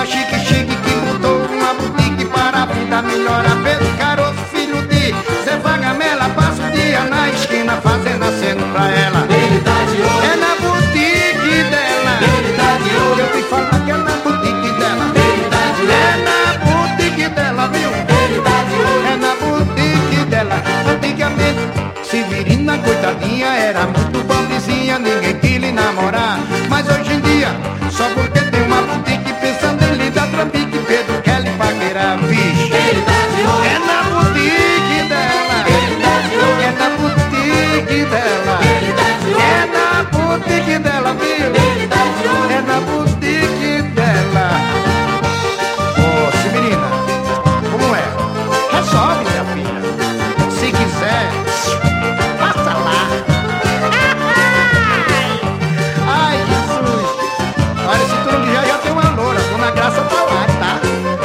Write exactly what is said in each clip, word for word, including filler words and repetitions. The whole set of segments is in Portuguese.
Menino chique, chique, que mudou uma boutique para a vida melhor. A Pedro Caroço, filho de Zé Vagamela, passa o dia na esquina fazendo aceno pra ela. Ele tá de olho, é na boutique dela. ele tá de olho, Eu te falo que é na boutique dela. ele tá de olho, É na boutique dela, viu? ele tá de olho. É na boutique dela. Antigamente, Severina, coitadinha, era muito pobrezinha, ninguém quis lhe namorar. Mas hoje em dia, só porque tem uma boutique, pensando em lhe dar trampique, Pedro quer lhe paquerar, vixe. Ele tá de olho, É na boutique dela. ele tá de olho, É na boutique dela. ele tá de olho, É na boutique dela, viu? ele tá de olho. É na boutique dela. Ô, Severina, como é? Resolve, minha filha. Se quiser, passa lá. Ai, Jesus. Olha, se tu não quiser, já tem uma loura. Dona Graça tá lá, tá?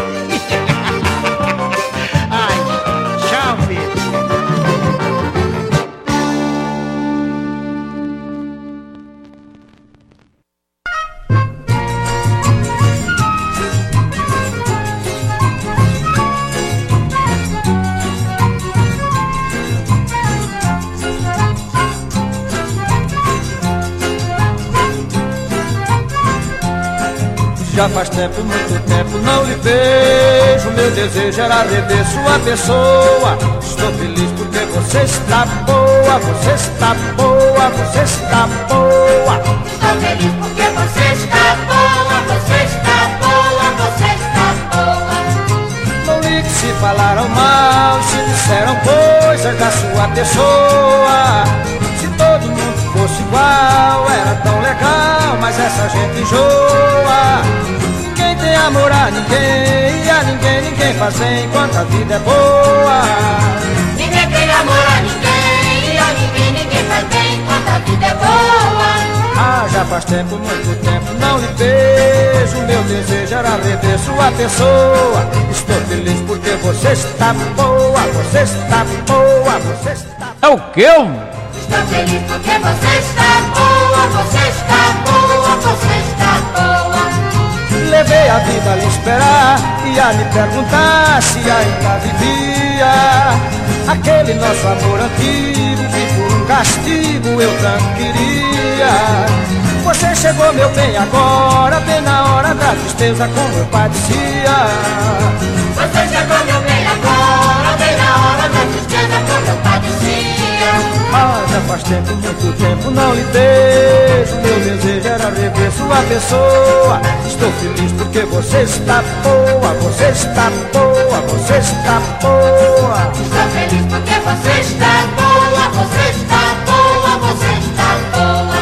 Ai, tchau, filho. Já faz tempo, muito tempo não lhe vejo. Meu desejo era rever sua pessoa. Estou feliz porque você está boa, você está boa, você está boa. Estou feliz porque você está boa, você está boa, você está boa. Não ligue se falaram mal, se disseram coisas da sua pessoa. Se todo mundo fosse igual, era tão legal, mas essa gente enjoa. Ninguém tem amor a ninguém, e a ninguém ninguém faz bem enquanto a vida é boa. Ninguém tem amor a ninguém, e a ninguém ninguém faz bem enquanto a vida é boa. Ah, já faz tempo, muito tempo não lhe vejo. Meu desejo era rever sua pessoa. Estou feliz porque você está boa, você está boa, você está... É o quê? Estou feliz porque você está boa, você está boa, você está boa. Levei a vida a lhe esperar e a lhe perguntar se ainda vivia aquele nosso amor antigo que por um castigo eu tanto queria. Você chegou, meu bem, agora, bem na hora da tristeza como eu padecia. Você chegou, meu bem, agora, bem na hora da tristeza como eu padecia. Ah, já faz tempo, muito tempo não lhe vejo. Meu desejo era rever sua pessoa. Estou feliz porque você está boa, você está boa, você está boa. Estou feliz porque você está boa, você está boa, você está boa.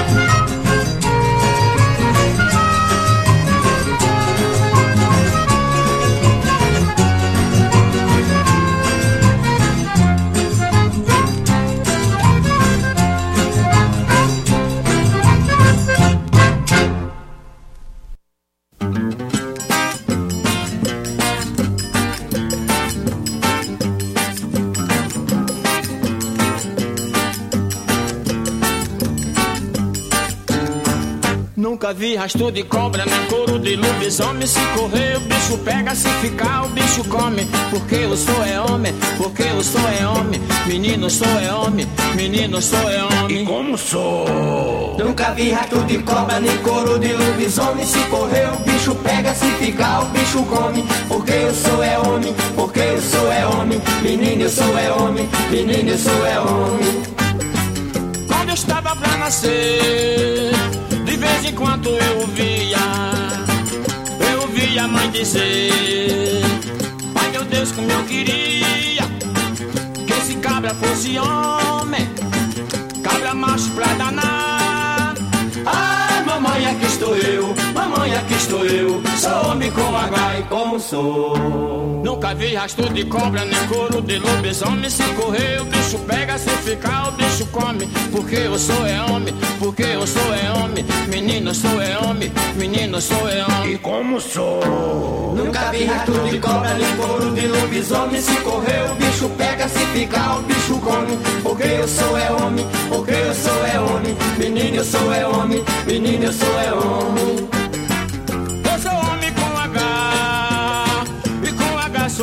Nunca vi rastro de cobra, nem couro de lobisomem. Se correr o bicho pega, se ficar o bicho come. Porque eu sou é homem, porque eu sou é homem. Menino sou é homem, menino sou é homem. E como sou? Nunca vi rastro de cobra, nem couro de lobisomem. Se correr o bicho pega, se ficar o bicho come. Porque eu sou é homem, porque eu sou é homem. Menino eu sou é homem, menino eu sou é homem. Quando eu estava pra nascer, de vez em quando eu ouvia, eu ouvia a mãe dizer: ai meu Deus, como eu queria que esse cabra fosse homem, cabra macho pra danar. Ai mamãe, aqui estou eu, mamãe, aqui estou eu. Sou homem com H e como sou. Nunca vi rastro de cobra, nem couro de lobisomem. Se correr o bicho pega, se ficar o bicho come. Porque eu sou é homem, porque eu sou é homem. Menino sou é homem, menino sou é homem. E como sou? Nunca vi rastro de cobra, nem couro de lobisomem. Se correr o bicho pega, se ficar o bicho come. Porque eu sou é homem, porque eu sou é homem. Menino eu sou é homem, menino eu sou é homem. Eu sou homem com H,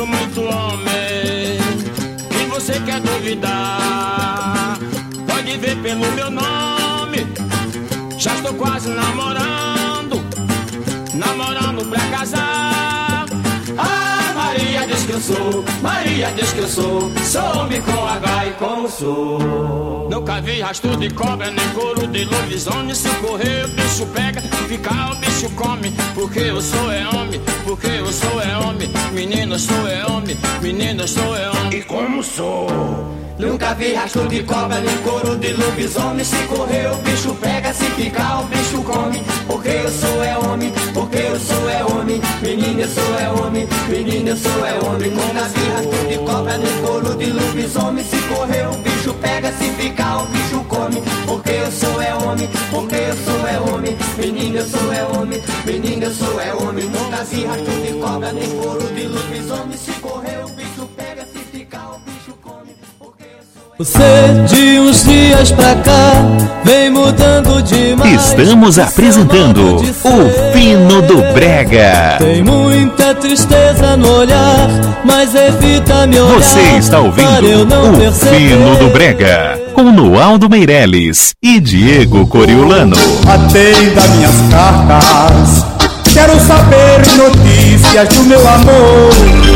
sou muito homem. E você quer duvidar? Pode ver pelo meu nome. Já estou quase namorando, namorando pra casar. Ah, Maria diz que eu sou, Maria diz que eu sou, sou homem com H e como sou. Nunca vi rastro de cobra, nem couro de lobisomem. Se correr o bicho pega, ficar o bicho come. Porque eu sou é homem, porque eu sou é homem. Menino, eu sou é homem, menino, eu sou é homem. E como sou? Nunca vi rastro de cobra, nem couro de lobisomem. Se correr o bicho pega, se ficar o bicho come. Porque eu sou é homem, porque eu sou é homem. Menino, eu sou é homem, menino, eu sou é homem. Nunca vi rastro de cobra, nem couro de lobisomem. Se correr o bicho pega, se ficar o bicho come. Porque eu sou é homem, porque eu sou é homem. Menino, eu sou é homem, menino, eu sou é homem. Nunca vi rastro de cobra, nem couro de lobisomem. Se correr o bicho pega, se ficar o bicho come. Você de uns dias pra cá vem mudando demais. Estamos apresentando o Fino do Brega. Tem muita tristeza no olhar, mas evita me olhar. Você está ouvindo o perceber. Fino do Brega com Noaldo Meirelles e Diego Coriolano. Atenda minhas cartas, quero saber notícias do meu amor.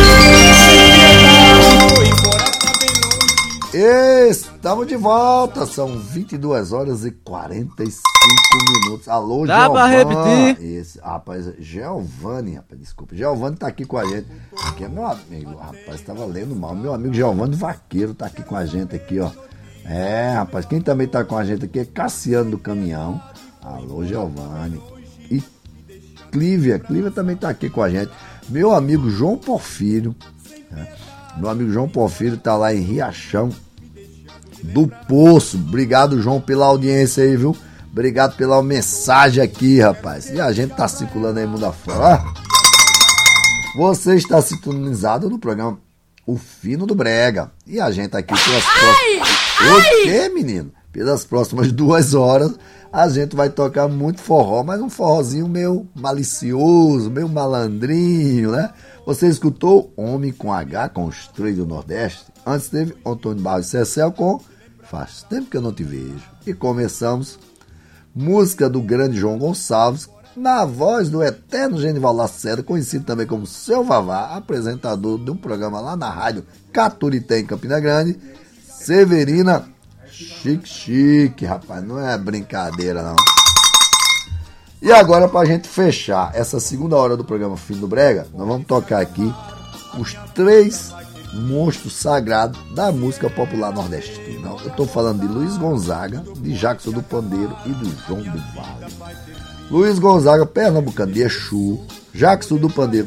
Estamos de volta, são vinte e duas horas e quarenta e cinco minutos. Alô, Dá Giovani. pra repetir? Esse, rapaz, Giovani, rapaz, desculpa. Giovani tá aqui com a gente. Aqui é meu amigo, rapaz, tava lendo mal. Meu amigo Giovani Vaqueiro tá aqui com a gente aqui, ó. É, rapaz, quem também tá com a gente aqui é Cassiano do Caminhão. Alô, Giovani. E Clívia, Clívia também tá aqui com a gente. Meu amigo João Porfírio, né? Meu amigo João Porfírio tá lá em Riachão do Poço. Obrigado, João, pela audiência aí, viu? Obrigado pela mensagem aqui, rapaz. E a gente tá circulando aí mundo afora. Você está sintonizado no programa O Fino do Brega. E a gente aqui pelas próximas... O quê, menino? Pelas próximas duas horas a gente vai tocar muito forró, mas um forrozinho meio malicioso, meio malandrinho, né? Você escutou Homem com H, com os três do Nordeste. Antes teve Antônio Barros e Cecel com Faz Tempo Que Eu Não Te Vejo. E começamos música do grande João Gonçalves, na voz do eterno Genival Lacerda, conhecido também como Seu Vavá, apresentador de um programa lá na rádio Caturité, em Campina Grande. Severina Chique Chique, rapaz, não é brincadeira não. E agora, pra gente fechar essa segunda hora do programa Fino do Brega, nós vamos tocar aqui os três monstros sagrados da música popular nordestina. Eu tô falando de Luiz Gonzaga, de Jackson do Pandeiro e do João do Vale. Luiz Gonzaga, pernambucano, de Exu. Jackson do Pandeiro,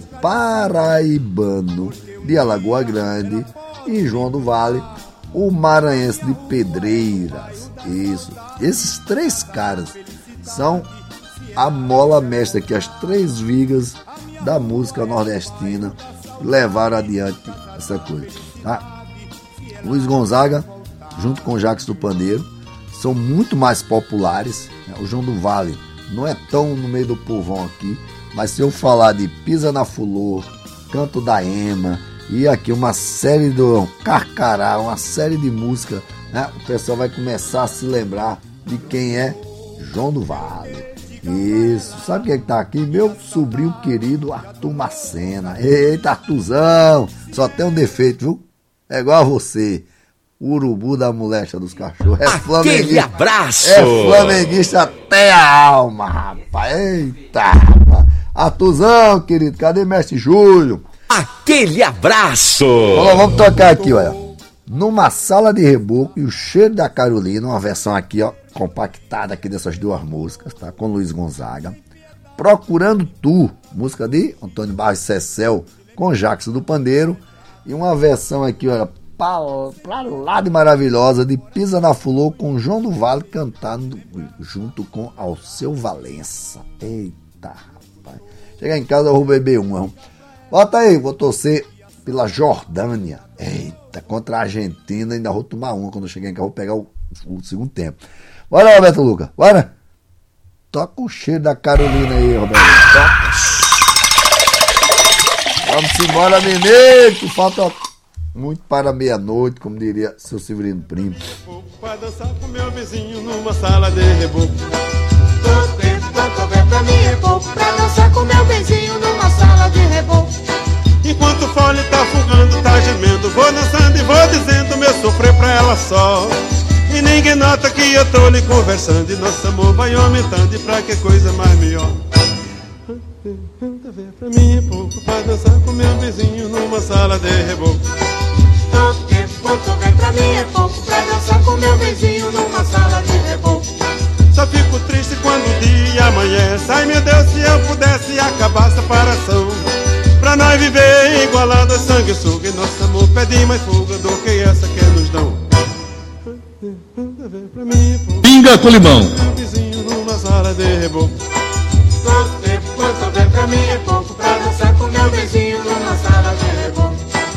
paraibano, de Alagoa Grande. E João do Vale, o maranhense de Pedreiras. Isso. Esses três caras são a mola mestra, que as três vigas da música nordestina levaram adiante essa coisa, tá? Luiz Gonzaga, junto com Jackson do Pandeiro, são muito mais populares, né? O João do Vale não é tão no meio do povão aqui, mas se eu falar de Pisa na Fulô, Canto da Ema e aqui uma série do Carcará, uma série de música, né? O pessoal vai começar a se lembrar de quem é João do Vale. Isso, sabe quem é que tá aqui? Meu sobrinho querido Arthur Macena. Eita, Arthurzão, só tem um defeito, viu? É igual a você, o urubu da molecha dos cachorros. É Aquele abraço! É flamenguista até a alma, rapaz. Eita, rapaz. Arthurzão, querido, cadê mestre Júlio? Aquele abraço! Olha, vamos tocar aqui, olha. Numa Sala de Reboco e o Cheiro da Carolina, uma versão aqui, ó, compactada aqui dessas duas músicas, tá? Com Luiz Gonzaga. Procurando Tu, música de Antônio Barros e Cecel, com Jackson do Pandeiro. E uma versão aqui, olha, pra, pra lá de maravilhosa, de Pisa na Fulô, com João do Vale cantando junto com Alceu Valença. Eita, rapaz. Chegar em casa eu vou beber uma. Bota aí, vou torcer pela Jordânia. Eita, contra a Argentina, ainda vou tomar uma quando eu chegar em casa, vou pegar o, o segundo tempo. Bora, Roberto Lucas, bora. Toca o cheiro da Carolina aí, Roberto. Toca. Vamos embora, nenê, que falta muito para meia-noite, como diria seu Severino Primo. Pra dançar com meu vizinho numa sala de reboco. Todo tempo quanto houver pra mim é pouco, pra dançar com meu vizinho numa sala de reboco. Enquanto o fole tá fugando, tá gemendo, vou dançando e vou dizendo meu sofrer pra ela só. E ninguém nota que eu tô lhe conversando, e nosso amor vai aumentando, e pra que coisa mais melhor. Pra mim é pouco, pra dançar com meu vizinho numa sala de reboco. Todo tempo quanto houver pra mim é pouco, pra dançar com meu vizinho numa sala de reboco. Só fico triste quando o dia amanhece. Ai meu Deus, se eu pudesse acabar a separação, pra nós viver igualado a sanguessuga, e nosso amor pede mais fuga do que essa que nos dão. Pinga com limão. Vizinho numa sala de reboco. Todo tempo quanto houver pra mim é pouco, pra dançar com meu vizinho numa sala de reboco.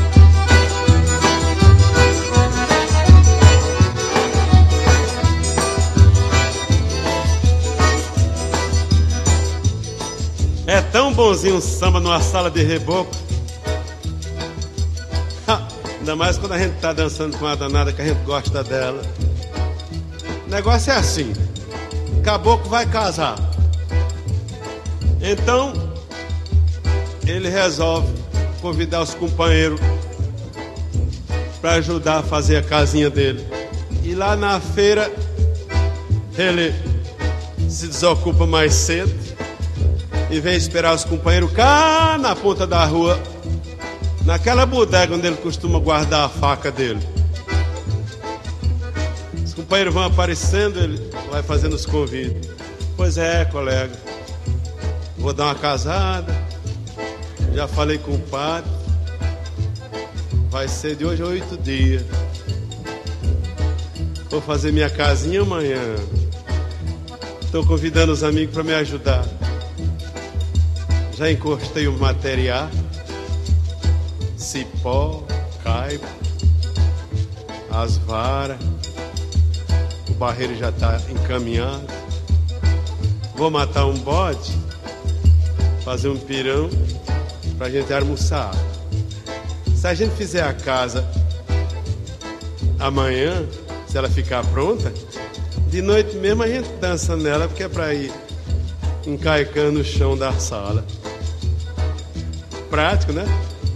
É tão bonzinho um samba numa sala de reboco. Ha, ainda mais quando a gente tá dançando com a danada que a gente gosta dela. O negócio é assim: caboclo vai casar. Então ele resolve convidar os companheiros para ajudar a fazer a casinha dele. E lá na feira ele se desocupa mais cedo e vem esperar os companheiros cá na ponta da rua, naquela bodega onde ele costuma guardar a faca dele. Os companheiros vão aparecendo, ele vai fazendo os convites. Pois é, colega, vou dar uma casada, já falei com o padre, vai ser de hoje a oito dias. Vou fazer minha casinha amanhã. Estou convidando os amigos para me ajudar. Já encostei o material, cipó, caipo, as varas, o barreiro já está encaminhado. Vou matar um bode, fazer um pirão pra gente almoçar. Se a gente fizer a casa amanhã, se ela ficar pronta, de noite mesmo a gente dança nela, porque é pra ir encaicando o chão da sala. Prático, né?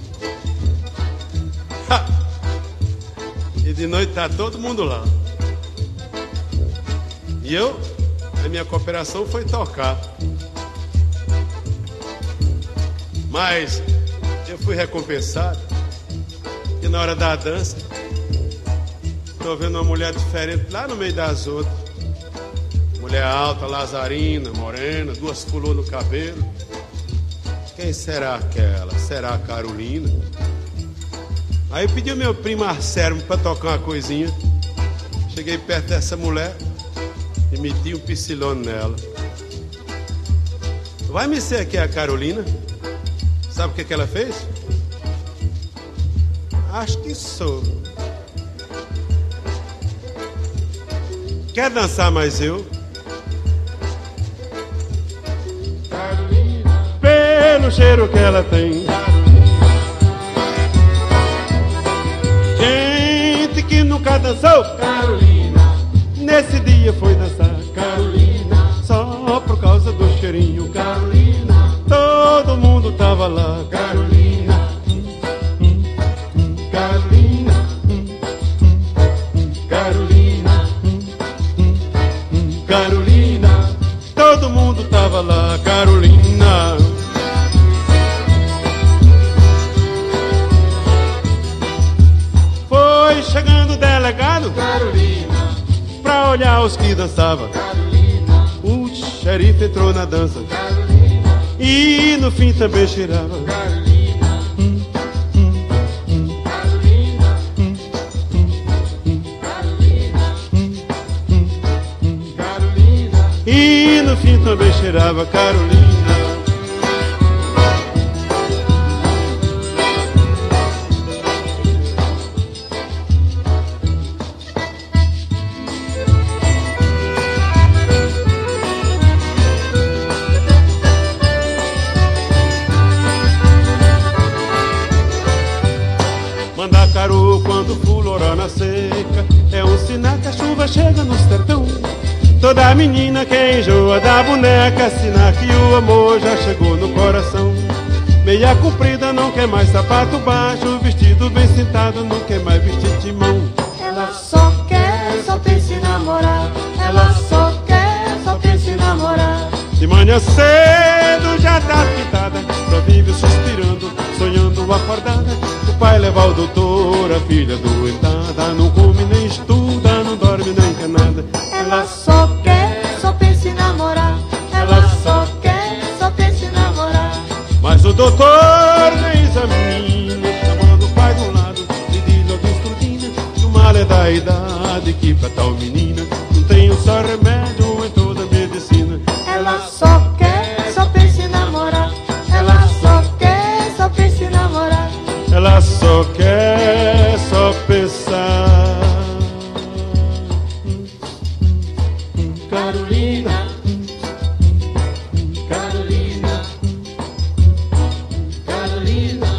Ha! E de noite tá todo mundo lá. E eu, a minha cooperação foi tocar. Mas eu fui recompensado, e na hora da dança tô vendo uma mulher diferente lá no meio das outras. Mulher alta, lazarina, morena, duas flores no cabelo. Quem será aquela? Será a Carolina? Aí eu pedi ao meu primo Arcérimo pra tocar uma coisinha. Cheguei perto dessa mulher e meti um piscilone nela. Vai me ser aqui a Carolina? Sabe o que, que ela fez? Acho que sou. Quer dançar mais eu? Carolina. Pelo cheiro que ela tem. Carolina. Gente que nunca dançou. Carolina. Nesse dia foi dançar. Carolina. Só por causa do cheirinho. Carolina. Todo mundo tava lá. Carolina. Carolina. Carolina. Carolina. Todo mundo tava lá. Carolina. Foi chegando o delegado. Carolina. Pra olhar os que dançavam. Carolina. O xerife entrou na dança. Carolina. E no fim também cheirava. Carolina. Hum, hum, hum. Carolina. Hum, hum, Carolina. Hum, hum, hum. Carolina. E no fim também cheirava. Carolina. parou quando fulorou na seca. É um sinal que a chuva chega no sertão. Toda menina que enjoa da boneca, sinal que o amor já chegou no coração. Meia comprida não quer mais sapato baixo, vestido bem sentado não quer mais vestir de mão. Ela só quer, só pensa em namorar. Ela só quer, só pensa em namorar. De manhã cedo já tá pintada, só vive suspirando, sonhando acordada. O pai leva o doutor, a filha doentada, não come nem estuda, não dorme nem quer nada. Ela só quer, só pensa em namorar. Ela só quer, só pensa em namorar. Mas o doutor nem examina, chamando o pai de um lado e diz logo escrutina que o mal é da idade, que pra tal menina não tem um só remédio em toda a medicina. Ela só quer, só pensa em namorar. Ela só quer, só pensa em namorar. Ela só quer, só pensar. Carolina, Carolina, Carolina.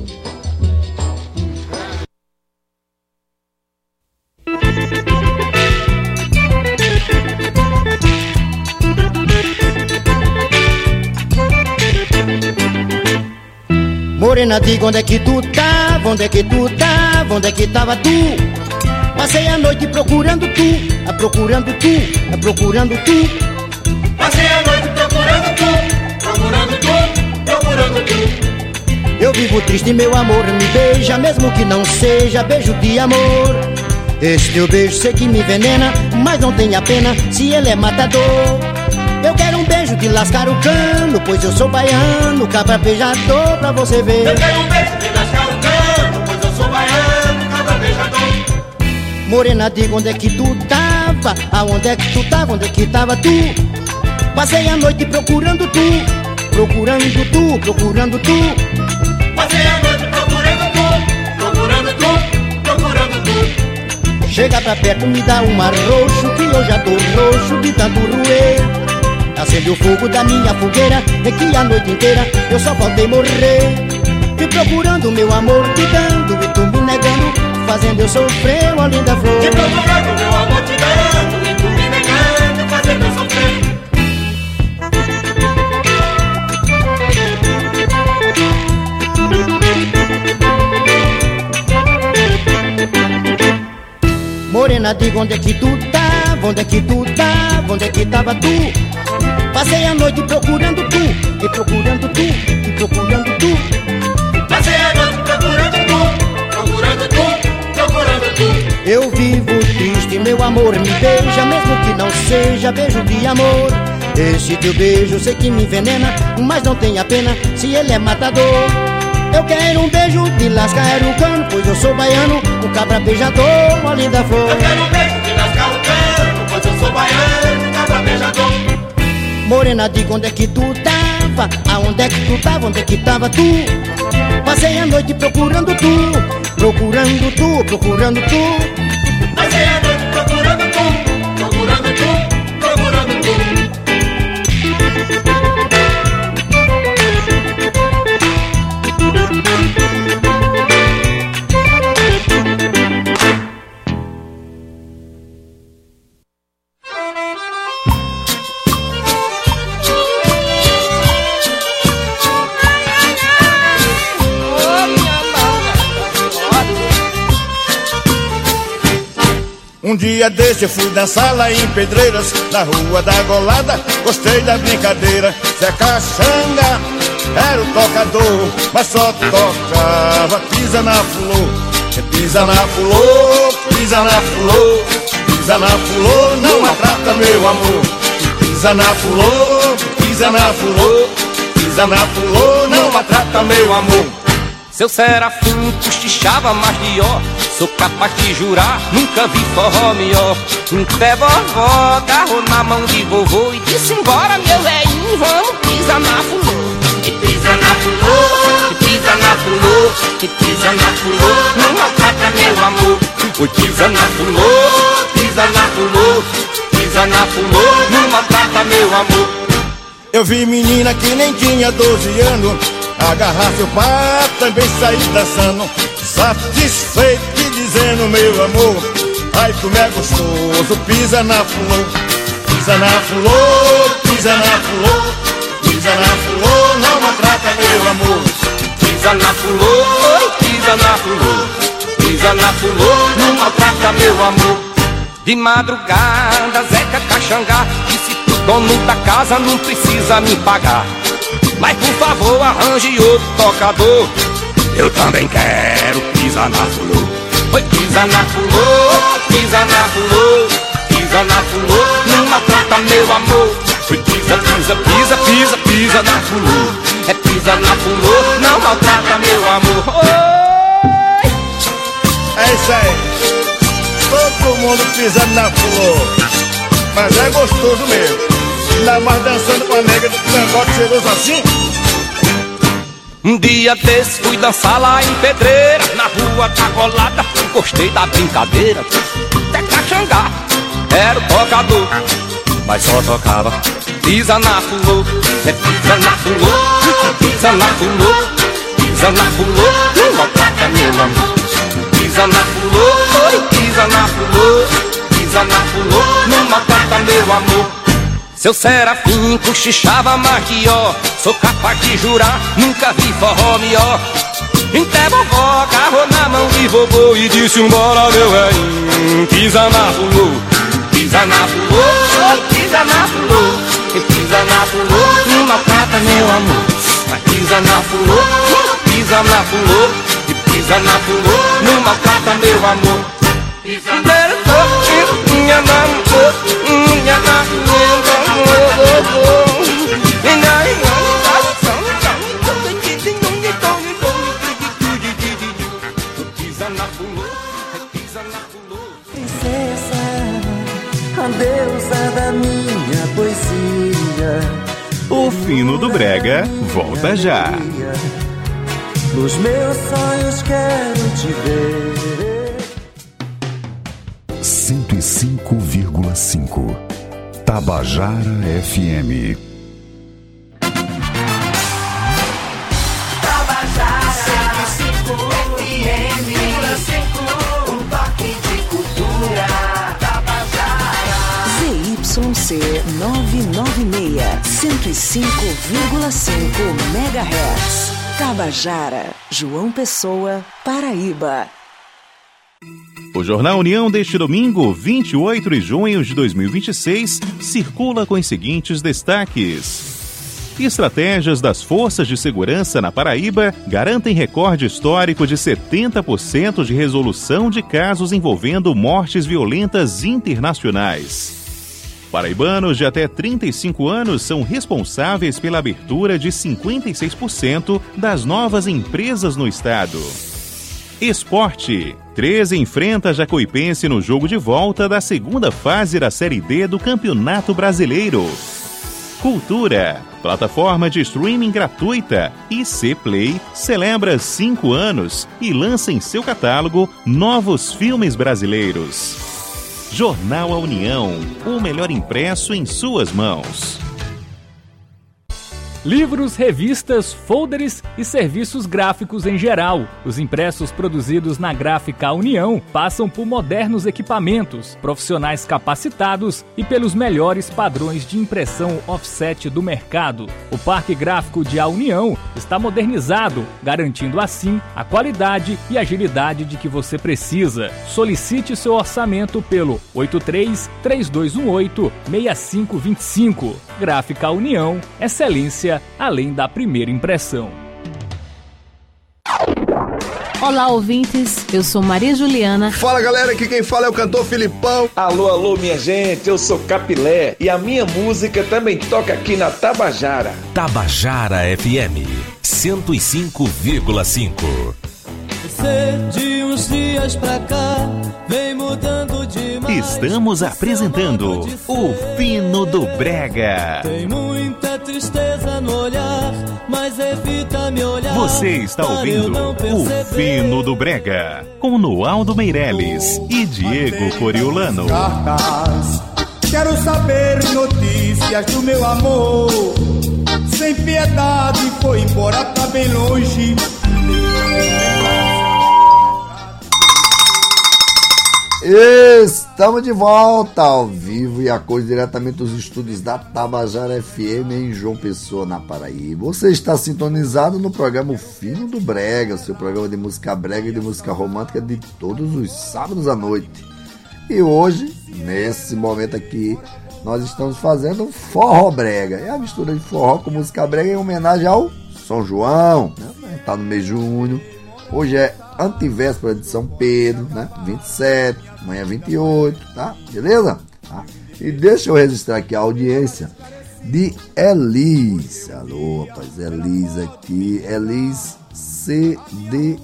Morena, diga onde é que tu tava, onde é que tu tava, onde é que tava tu? Passei a noite procurando tu, a procurando tu, a procurando tu. Passei a noite procurando tu, procurando tu, procurando tu. Eu vivo triste, meu amor, me beija, mesmo que não seja beijo de amor. Esse teu beijo sei que me envenena, mas não tenha pena se ele é matador. Eu quero um beijo de lascar o cano, pois eu sou baiano, cabra beijador pra você ver. Eu quero um beijo de lascar o cano, pois eu sou baiano, cabra beijador. Morena, diga onde é que tu tava, aonde é que tu tava, onde é que tava tu? Passei a noite procurando tu, procurando tu, procurando tu. Passei a noite procurando tu, procurando tu, procurando tu. Chega pra perto, me dá um arroxo, que eu já tô roxo de tanto roer. Acende o fogo da minha fogueira, é que a noite inteira eu só faltei morrer. Te procurando, meu amor, te dando e tu me negando, fazendo eu sofrer, uma linda flor. Te procurando, meu amor, te dando e tu me negando, fazendo eu sofrer. Morena, diga onde é que tu tava, onde é que tu tava, onde é que tava tu? Passei a noite procurando tu, e procurando tu, e procurando tu. Passei a noite procurando tu, procurando tu, procurando tu. Eu vivo triste, meu amor, me beija, mesmo que não seja beijo de amor. Esse teu beijo sei que me envenena, mas não tenha pena se ele é matador. Eu quero um beijo de lascar o cano, pois eu sou baiano, o cabra beijador, uma linda flor. Eu quero um beijo de lascar o cano, pois eu sou baiano, o cabra beijador. Morena, diga onde é que tu tava, aonde é que tu tava, onde é que tava tu? Passei a noite procurando tu, procurando tu, procurando tu. Passei a noite procurando tu, procurando tu, procurando tu. Um dia desse eu fui dançar lá em Pedreiras, na rua da Golada, gostei da brincadeira. Zé Caxanga era o tocador, mas só tocava pisa na flor. Pisa na flor, pisa na flor, pisa na flor, não maltrata meu amor. Pisa na flor, pisa na flor, pisa na flor, não maltrata meu amor. Seu Serafim cochichava mais de ó, sou capaz de jurar, nunca vi forró melhor. Um pé vovó, carro na mão de vovô e disse embora meu velhinho, vamos pisar na flor. E pisa na flor, e pisa na flor, e pisa na flor, não maltrata meu amor. Oi, pisa na flor, pisa na flor, pisa na flor, não maltrata meu amor. Eu vi menina que nem tinha doze anos, agarrar seu par, também sair dançando, satisfeito e dizendo meu amor, ai como é gostoso, pisa na flor, pisa na flor, pisa na flor, pisa na flor, não maltrata meu amor. Pisa na flor, pisa na flor, pisa na flor, não maltrata meu amor. De madrugada, Zeca Caxangá disse pro dono da casa, não precisa me pagar, mas por favor arranje outro tocador, eu também quero pisar na flor. Oi, pisa na flor, pisa na flor, pisa na flor, não maltrata meu amor. Oi, pisa, pisa, pisa, pisa, pisa na flor, é pisa na flor, não maltrata meu amor. Oi. É isso aí, todo mundo pisando na flor, mas é gostoso mesmo, ainda mais dançando com a nega do cangote cheiroso assim. Um dia desse fui dançar lá em Pedreira, na rua da Colada, gostei da brincadeira. Até Caxangá era o tocador, mas só tocava pisa na flor, é pisa na flor, pisa na flor, pisa na flor, não maltrata meu amor. Pisa na flor, pisa na flor, pisa na flor, não maltrata meu amor. Seu Serafim cochichava mais que ó, sou capaz de jurar, nunca vi forró melhor. Até vovó agarrou na mão de vovô e disse embora meu velhinho, pisa na flor, pisa na flor, pisa na flor, pisa na flor, não maltrata meu amor. Pisa na flor, pisa na flor, pisa na flor, não maltrata meu amor. Pisa na flor, minha namorada, minha namorada. Princesa, a deusa da minha poesia, o Fino do Brega volta já. Nos meus sonhos quero te ver. cento e cinco vírgula cinco Tabajara F M. Tabajara cento e cinco F M, um toque de cultura. Tabajara Z Y C novecentos e noventa e seis, cento e cinco vírgula cinco megahertz. Tabajara, João Pessoa, Paraíba. O Jornal União deste domingo, vinte e oito de junho de dois mil e vinte e seis, circula com os seguintes destaques. Estratégias das forças de segurança na Paraíba garantem recorde histórico de setenta por cento de resolução de casos envolvendo mortes violentas internacionais. Paraibanos de até trinta e cinco anos são responsáveis pela abertura de cinquenta e seis por cento das novas empresas no estado. Esporte. treze enfrenta Jacuipense no jogo de volta da segunda fase da Série D do Campeonato Brasileiro. Cultura. Plataforma de streaming gratuita I C Play celebra cinco anos e lança em seu catálogo novos filmes brasileiros. Jornal A União, o melhor impresso em suas mãos. Livros, revistas, folders e serviços gráficos em geral. Os impressos produzidos na Gráfica União passam por modernos equipamentos, profissionais capacitados e pelos melhores padrões de impressão offset do mercado. O Parque Gráfico de A União está modernizado, garantindo assim a qualidade e agilidade de que você precisa. Solicite seu orçamento pelo oito três, três dois um oito, seis cinco dois cinco. Gráfica União, excelência além da primeira impressão. Olá, ouvintes, eu sou Maria Juliana. Fala, galera, aqui quem fala é o cantor Filipão. Alô, alô, minha gente, eu sou Capilé e a minha música também toca aqui na Tabajara. Tabajara F M cento e cinco vírgula cinco. Você de uns dias pra cá vem mudando demais. Estamos apresentando o Fino do Brega. Tem muita tristeza no olhar, mas evita me olhar. Você está ouvindo o Fino do Brega com Noaldo Meirelles e Diego Coriolano. Cartas, quero saber notícias do meu amor. sem piedade, foi embora, tá bem longe. Estamos de volta ao vivo e a cores diretamente dos estúdios da Tabajara F M em João Pessoa, na Paraíba. Você está sintonizado no programa O Fino do Brega, seu programa de música brega e de música romântica de todos os sábados à noite. E hoje, nesse momento aqui, nós estamos fazendo forró brega. É a mistura de forró com música brega em homenagem ao São João, né? Tá no mês de junho. Hoje é antivéspera de São Pedro, né? vinte e sete, amanhã vinte e oito, tá? Beleza? Tá? E deixa eu registrar aqui a audiência de Elis. Alô, rapaz, Elis aqui. Elis C D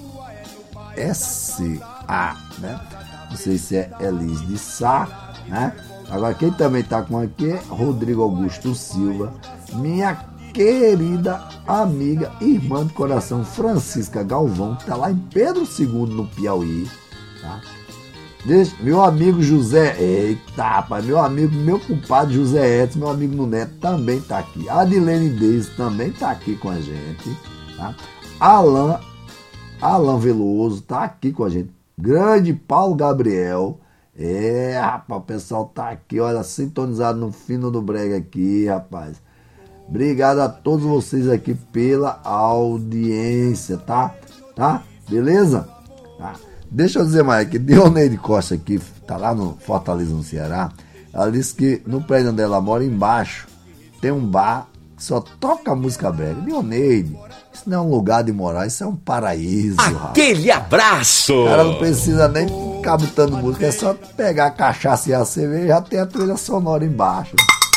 S A, né? Não sei se é Elis de Sá, né? Agora quem também tá com aqui é Rodrigo Augusto Silva, minha querida amiga, irmã de coração, Francisca Galvão, que tá lá em Pedro segundo, no Piauí, tá? Deixa, meu amigo José, eita, rapaz, meu amigo, meu compadre José Edson, meu amigo no Neto também tá aqui. Adilene Deise também tá aqui com a gente, tá? Alan, Alan Veloso tá aqui com a gente. Grande Paulo Gabriel, é, rapaz, o pessoal tá aqui, olha, sintonizado no Fino do Brega aqui, rapaz. Obrigado a todos vocês aqui pela audiência, tá? Tá? Beleza? Tá. Deixa eu dizer mais aqui, Dioneide Costa aqui, tá lá no Fortaleza, no Ceará. Ela disse que no prédio onde ela mora, embaixo, tem um bar que só toca música brega. Dioneide, isso não é um lugar de morar, isso é um paraíso. Aquele rapaz. Abraço! O cara não precisa nem ficar botando música, é só pegar a cachaça e a cerveja, já tem a trilha sonora embaixo.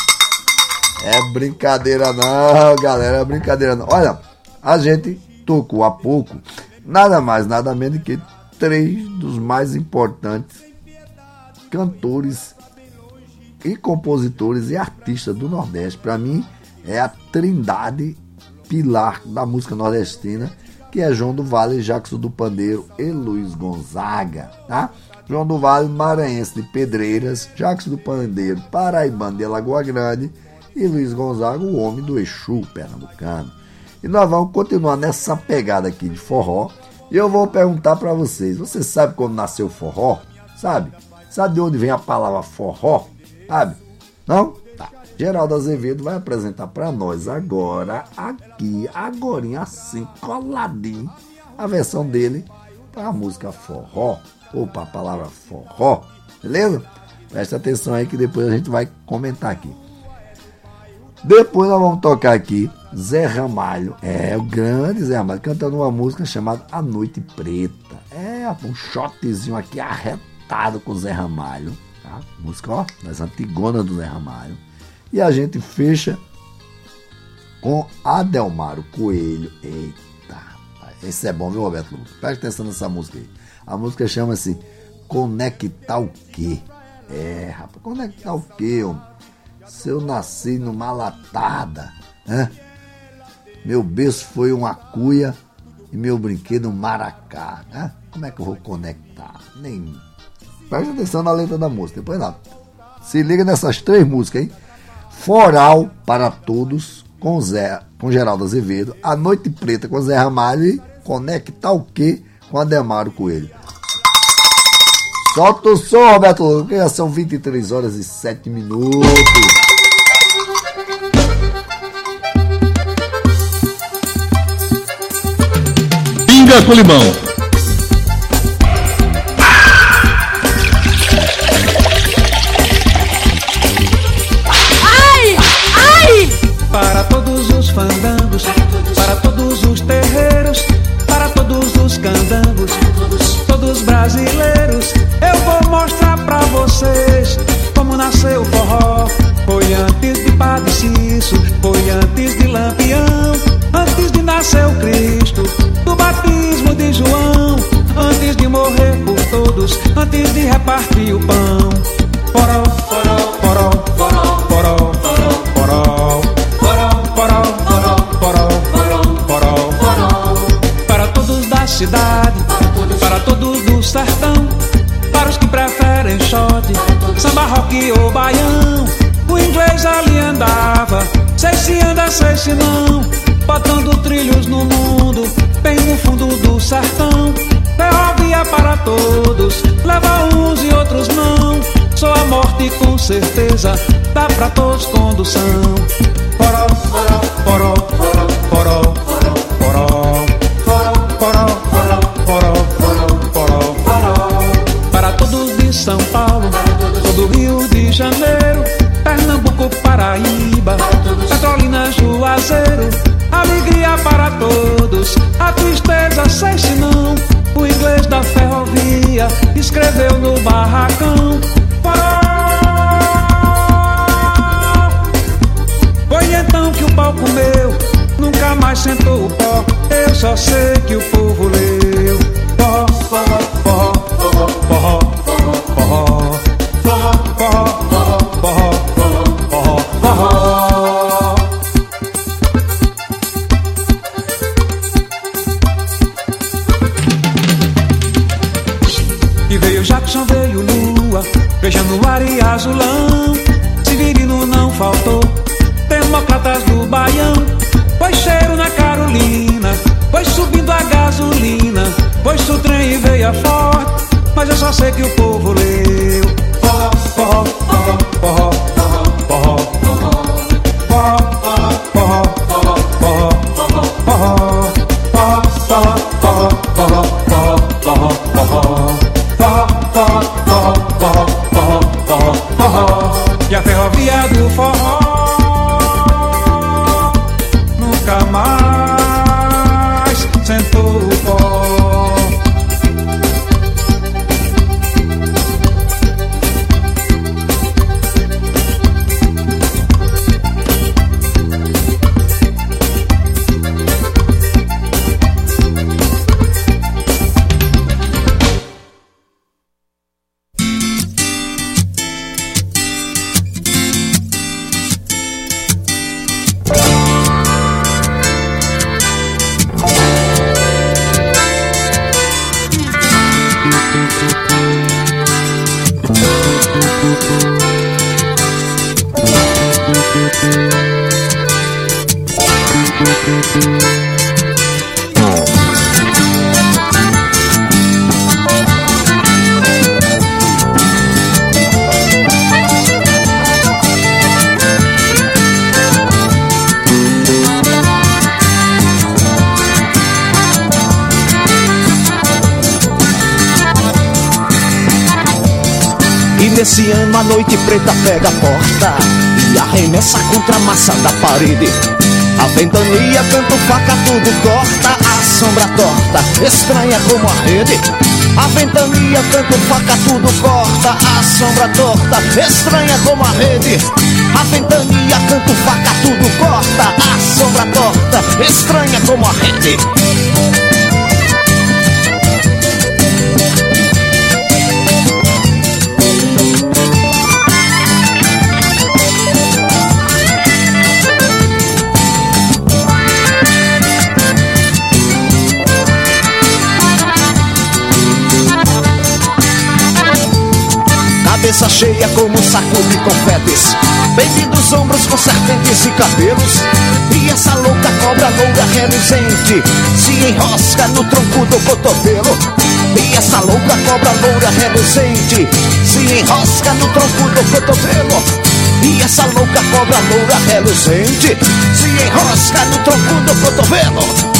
É brincadeira não, galera, é brincadeira não. Olha, a gente tocou há pouco, nada mais, nada menos que três dos mais importantes cantores e compositores e artistas do Nordeste. Para mim, é a trindade pilar da música nordestina, que é João do Vale, Jackson do Pandeiro e Luiz Gonzaga, tá? João do Vale, maranhense de Pedreiras, Jackson do Pandeiro, paraibano de Lagoa Grande, e Luiz Gonzaga, o homem do Exu pernambucano. E nós vamos continuar nessa pegada aqui de forró. E eu vou perguntar para vocês, você sabe como nasceu o forró? Sabe? Sabe de onde vem a palavra forró? Sabe? Não? Tá. Geraldo Azevedo vai apresentar para nós agora, aqui, agorinha assim, coladinho, a versão dele para a música forró, ou para a palavra forró. Beleza? Presta atenção aí que depois a gente vai comentar aqui. Depois nós vamos tocar aqui Zé Ramalho, é o grande Zé Ramalho, cantando uma música chamada A Noite Preta. É um shotzinho aqui arretado com o Zé Ramalho, tá? Música, ó, das antigonas do Zé Ramalho. E a gente fecha com Adelmaro Coelho. Eita, esse é bom, viu, Roberto Lucas? Presta atenção nessa música aí. A música chama-se Conectar o Quê? É, rapaz, conectar o quê, homem? Se eu nasci numa latada, né? Meu berço foi uma cuia e meu brinquedo um maracá, né? Como é que eu vou conectar? Nem. Presta atenção na letra da música, depois lá. Se liga nessas três músicas, hein? Foral para Todos, com, Zé, com Geraldo Azevedo. A Noite Preta, com Zé Ramalho. E Conectar o Quê? Com Adelmaro Coelho. Solta o som, Roberto Lucas, que já são vinte e três horas e sete minutos. Pinga com limão. Ai, ai! Para todos os fandangos, para todos os terreiros, para todos os candangos, todos brasileiros, eu vou mostrar pra vocês como nasceu o forró. Foi antes de Padre Cício, foi antes de Lampião, antes de nascer o Cristo, do batismo de João, antes de morrer por todos, antes de repartir o pão. Foró, foró, foró, foró, foró, foró, foró, foró, foró, foró, foró, para todos da cidade, para todos do sertão, para os que preferem shot, samba rock ou baião, o inglês ali andava. Sei se anda, sei se não, botando trilhos no mundo, bem no fundo do sertão. Ferrovia para todos, leva uns e outros não. Só a morte com certeza, dá pra todos condução. Poró, poró, poró, poró, poró, poró, poró, poró, poró. Para todos de São Paulo, todo Rio de Janeiro, Pernambuco, Paraíba, Petrolina, Juazeiro. Alegria para todos, a tristeza sei se não. O inglês da ferrovia escreveu no barracão. Foi então que o pau comeu, nunca mais sentou o pó. Eu só sei que o povo leu. Pó, pó, pó, pó, pó, pó, pó, pó, pó. E veio Jackson, veio Lua, beijando o ar e azulão. Severino não faltou, democratas do Baião. Foi cheiro na Carolina, foi subindo a gasolina, pois o trem veio forte, mas eu só sei que o povo leu. Porró, porró, porró, porró, porró, porró, porró, porró, porró, e a ferrovia do forró nunca mais sentou o pó. Nesse ano a noite preta pega a porta e arremessa contra a massa da parede. A ventania, canto, faca, tudo corta, a sombra torta, estranha como a rede. A ventania, canto, faca, tudo corta, a sombra torta, estranha como a rede. A ventania, canto, faca, tudo corta, a sombra torta, estranha como a rede. Cabeça cheia como um saco de confetes, bem dos ombros com serpentes e cabelos. E essa louca cobra loura reluzente se enrosca no tronco do cotovelo. E essa louca cobra loura reluzente se enrosca no tronco do cotovelo. E essa louca cobra loura reluzente se enrosca no tronco do cotovelo.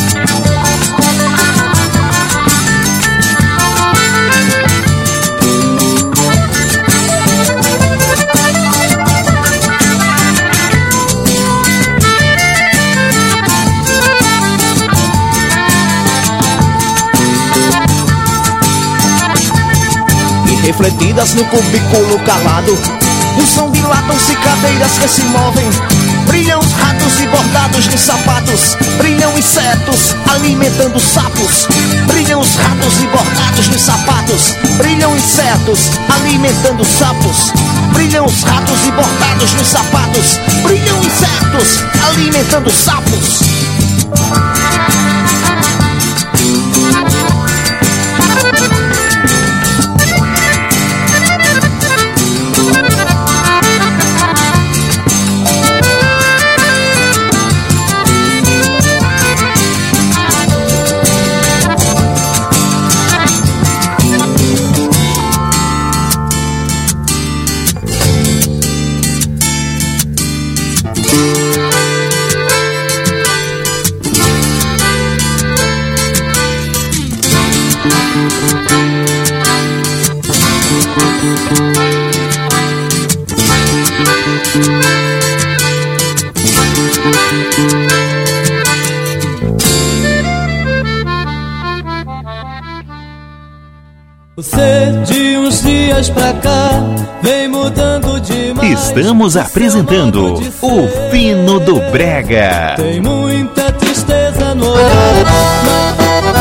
Refletidas no cubículo calado, o som dilatam-se cadeiras que se movem. Brilham os ratos e bordados de sapatos, brilham insetos alimentando sapos. Brilham os ratos e bordados de sapatos, brilham insetos alimentando sapos. Brilham os ratos e bordados de sapatos, brilham insetos alimentando sapos. Você de uns dias pra cá vem mudando demais. Estamos apresentando o Fino do Brega. Tem muita tristeza no olhar.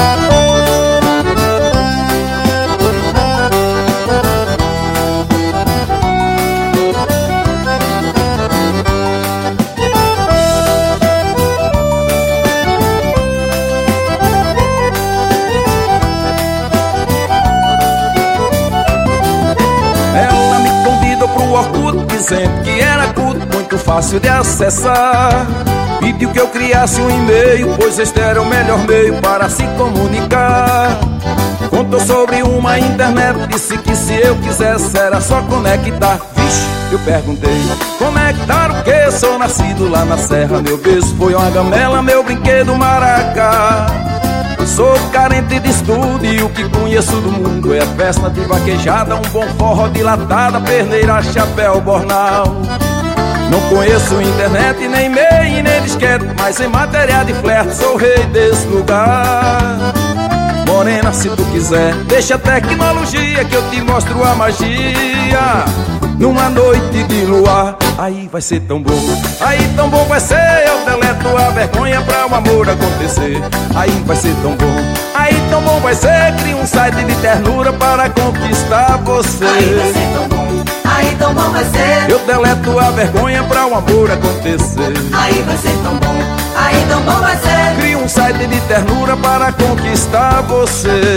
Dizendo que era culto, muito fácil de acessar. Pediu que eu criasse um e-mail, pois este era o melhor meio para se comunicar. Contou sobre uma internet, disse que se eu quisesse era só conectar. Vixe, eu perguntei, conectar o quê? Sou nascido lá na serra, meu beijo foi uma gamela, meu brinquedo maracá. Sou carente de estudo e o que conheço do mundo é festa de vaquejada, um bom forró de latada, perneira, chapéu, bornal. Não conheço internet, nem e-mail, nem disquete, mas em matéria de flerte sou rei desse lugar. Morena, se tu quiser, deixa a tecnologia que eu te mostro a magia. Numa noite de luar, aí vai ser tão bom, aí tão bom vai ser. Eu deleto a vergonha pra o amor acontecer. Aí vai ser tão bom, aí tão bom vai ser. Cria um site de ternura para conquistar você. Aí vai ser tão bom, aí tão bom vai ser. Eu deleto a vergonha pra o amor acontecer. Aí vai ser tão bom, aí tão bom vai ser. Cria um site de ternura para conquistar você.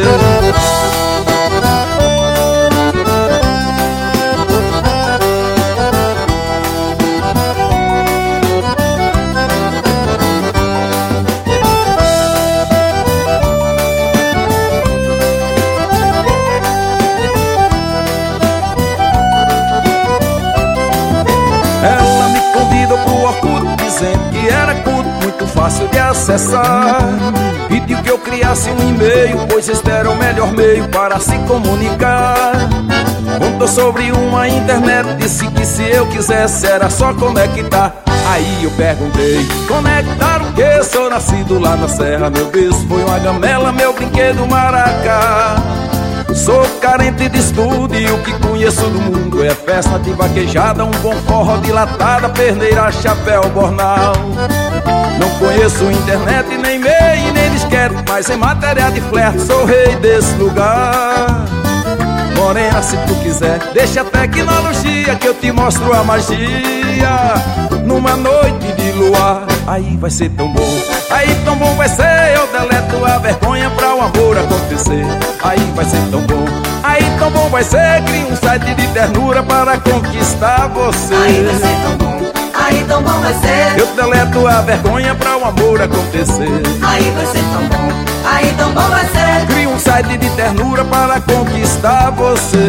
Dizendo que era culto, muito fácil de acessar. Pediu que eu criasse um e-mail, pois este era o melhor meio para se comunicar. Contou sobre uma internet, disse que se eu quisesse era só conectar. Aí eu perguntei, conectar o quê? Sou nascido lá na serra, meu beijo foi uma gamela, meu brinquedo maracá. Sou carente de estudo e o que conheço do mundo é festa de vaquejada, um bom forró de latada, perneira, chapéu, bornal. Não conheço internet, nem e-mail, nem disquete, mas em matéria de flerte sou rei desse lugar. Morena, se tu quiser, deixa a tecnologia que eu te mostro a magia. Numa noite de luar, aí vai ser tão bom, aí tão bom vai ser. Eu deleto a vergonha pra o amor acontecer. Aí vai ser tão bom, aí tão bom vai ser. Cria um site de ternura para conquistar você. Aí vai ser tão bom, aí tão bom vai ser. Eu deleto a vergonha pra o amor acontecer. Aí vai ser tão bom, aí tão bom vai ser. Cria um site de ternura para conquistar você.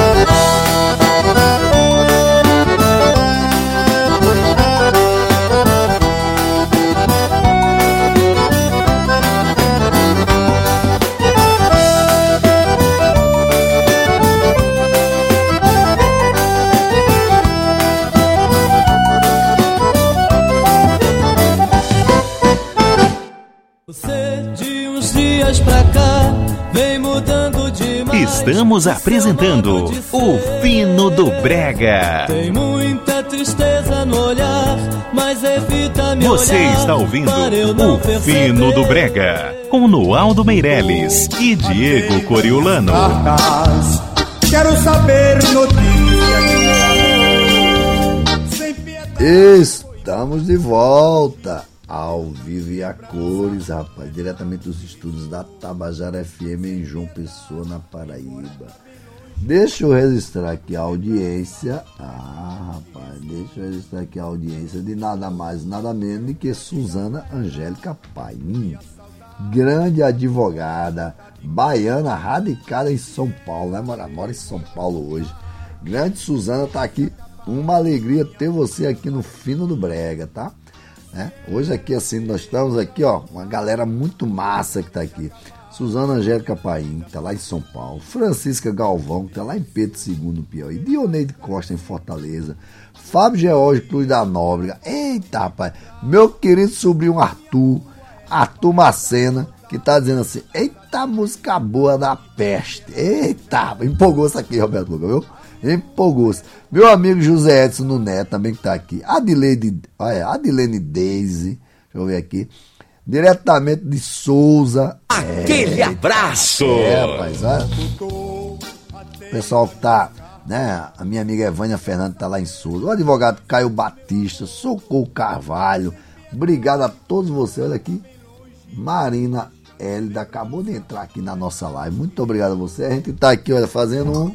Pra cá, vem mudando demais. Estamos apresentando o Fino do Brega. Tem muita tristeza no olhar, mas evita me Você olhar. está ouvindo o Fino do Brega com Noaldo Meirelles e Diego Coriolano. Quero saber notícias. Estamos de volta. Ao vivo e a cores, rapaz, diretamente dos estúdios da Tabajara F M em João Pessoa, na Paraíba. Deixa eu registrar aqui a audiência. Ah, rapaz, deixa eu registrar aqui a audiência de nada mais, nada menos do que Suzana Angélica Paim, grande advogada, baiana, radicada em São Paulo, né? Mora, mora em São Paulo hoje. Grande Suzana tá aqui, uma alegria ter você aqui no Fino do Brega, tá? É, hoje aqui assim, nós estamos aqui, ó, uma galera muito massa que tá aqui. Suzana Angélica Paim, que tá lá em São Paulo. Francisca Galvão, que tá lá em Pedro segundo, no Piauí. Dioneide Costa, em Fortaleza. Fábio George Cruz da Nóbrega. Eita, rapaz. Meu querido sobrinho Arthur, Arthur Macena, que tá dizendo assim, eita, Eita, música boa da peste. Eita, empolgou-se aqui, Roberto Lucas, viu? Empolgou-se. Meu amigo José Edson Nuné também que tá aqui. Adilene, olha, Adilene Daisy, deixa eu ver aqui. Diretamente de Souza. Aquele é, abraço! É, rapaz, olha. O pessoal que tá, né? A minha amiga Evânia Fernandes tá lá em Souza. O advogado Caio Batista, Socorro Carvalho. Obrigado a todos vocês. Olha aqui. Marina Hélida acabou de entrar aqui na nossa live. Muito obrigado a você. A gente tá aqui, olha, fazendo um,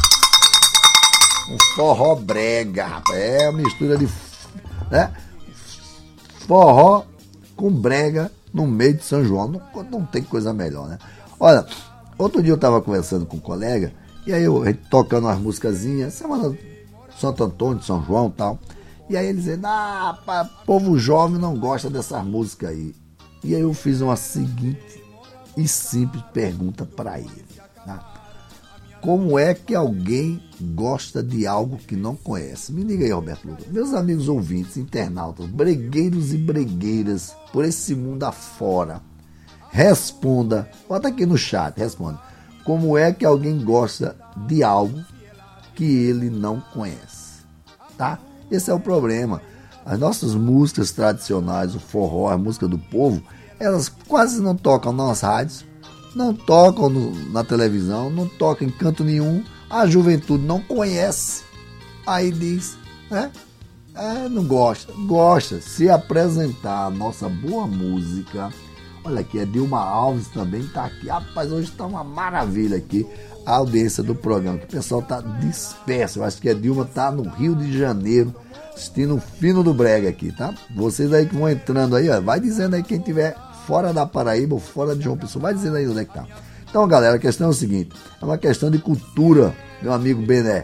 um forró brega, rapaz. É uma mistura de, né? Forró com brega no meio de São João. Não, não tem coisa melhor, né? Olha, outro dia eu tava conversando com um colega, e aí eu tocando umas musicazinhas, semana Santo Antônio, São João e tal. E aí ele dizendo, ah, pá, povo jovem não gosta dessas músicas aí. E aí eu fiz uma seguinte e simples pergunta para ele. Tá? Como é que alguém gosta de algo que não conhece? Me diga aí, Roberto Lucas. Meus amigos ouvintes, internautas, bregueiros e bregueiras por esse mundo afora, responda, bota aqui no chat, responda. Como é que alguém gosta de algo que ele não conhece? Tá? Esse é o problema. As nossas músicas tradicionais, o forró, a música do povo, elas quase não tocam nas rádios, não tocam no, na televisão, não tocam em canto nenhum. A juventude não conhece. Aí diz, né? É, não gosta. Gosta. Se apresentar a nossa boa música. Olha aqui, a Dilma Alves também está aqui. Rapaz, hoje está uma maravilha aqui a audiência do programa, que o pessoal está disperso. Eu acho que a Dilma está no Rio de Janeiro, assistindo o Fino do Brega aqui, tá? Vocês aí que vão entrando aí, ó, vai dizendo aí quem tiver fora da Paraíba ou fora de João Pessoa, vai dizendo aí onde é que tá. Então, galera, a questão é o seguinte, é uma questão de cultura, meu amigo Bené.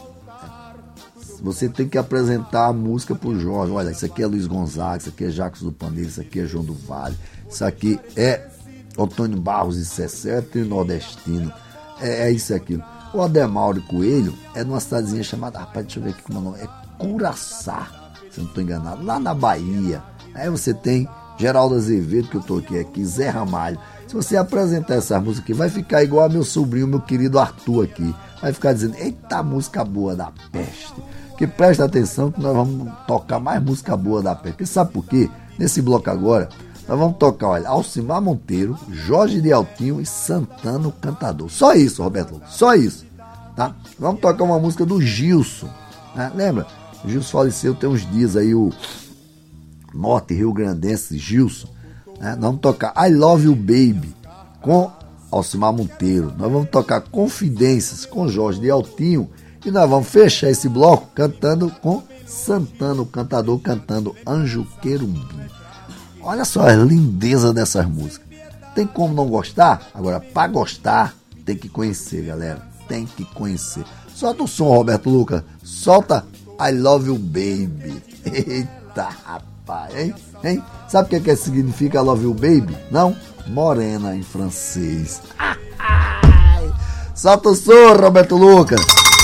Você tem que apresentar a música pro Jorge. Olha, isso aqui é Luiz Gonzaga, isso aqui é Jacques do Pandeiro, isso aqui é João do Vale, isso aqui é Antônio Barros e Cessé, é trio nordestino, é, é isso e aquilo. O Ademauro Coelho é numa cidadezinha chamada, rapaz, deixa eu ver aqui como é o nome, é Curaçá, se eu não estou enganado, lá na Bahia. Aí você tem Geraldo Azevedo, que eu toquei aqui, Zé Ramalho. Se você apresentar essa música aqui, vai ficar igual a meu sobrinho, meu querido Arthur aqui. Vai ficar dizendo, eita, música boa da peste. Que presta atenção que nós vamos tocar mais música boa da peste. Porque sabe por quê? Nesse bloco agora, nós vamos tocar, olha, Alcimar Monteiro, Jorge de Altinho e Santana o Cantador. Só isso, Roberto Lucas, só isso. Tá? Vamos tocar uma música do Gilson. Né? Lembra? O Gilson faleceu tem uns dias aí, o norte rio-grandense Gilson. Né? Nós vamos tocar I Love You Baby com Alcimar Monteiro. Nós vamos tocar Confidências com Jorge de Altinho. E nós vamos fechar esse bloco cantando com Santana, o Cantador, cantando Anjo Querumim. Olha só a lindeza dessas músicas. Tem como não gostar? Agora, para gostar, tem que conhecer, galera. Tem que conhecer. Solta o som, Roberto Lucas. Solta I Love You Baby. Eita, rapaz, hein? hein? Sabe o que, que significa I Love You Baby? Não? Morena em francês. Solta o som, Roberto Lucas.